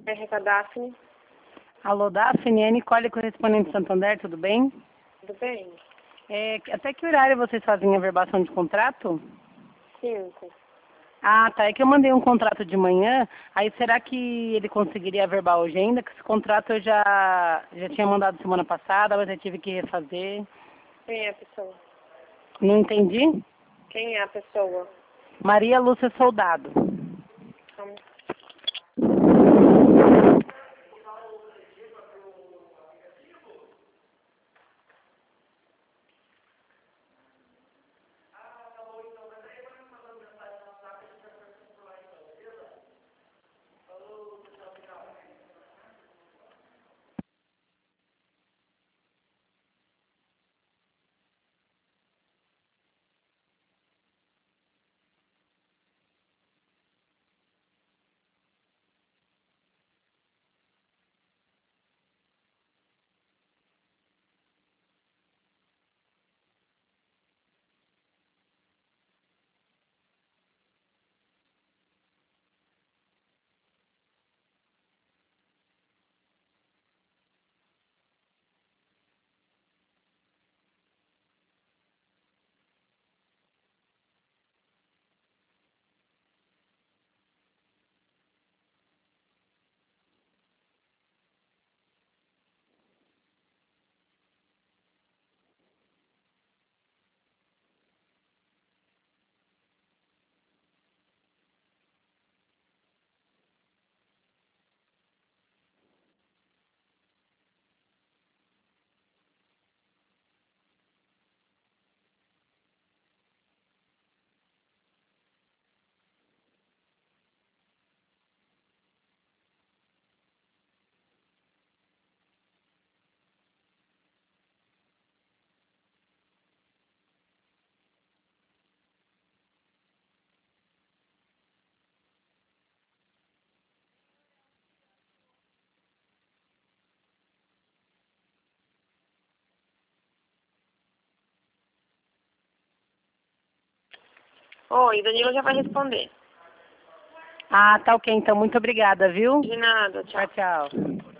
RK Daphne, Alô, Daphne, é Nicole, correspondente de Santander, tudo bem? tudo bem? Até que horário vocês fazem a verbação de contrato? 5. Ah, tá, é que eu mandei um contrato de manhã, aí será que ele conseguiria averbar hoje ainda? Que esse contrato eu já tinha mandado semana passada, mas eu tive que refazer. Quem é a pessoa? Não entendi? Quem é a pessoa? Maria Lúcia Soldado. Calma. Oi, Danilo já vai responder. Ah, tá ok, então muito obrigada, viu? De nada, tchau. Tchau, tchau.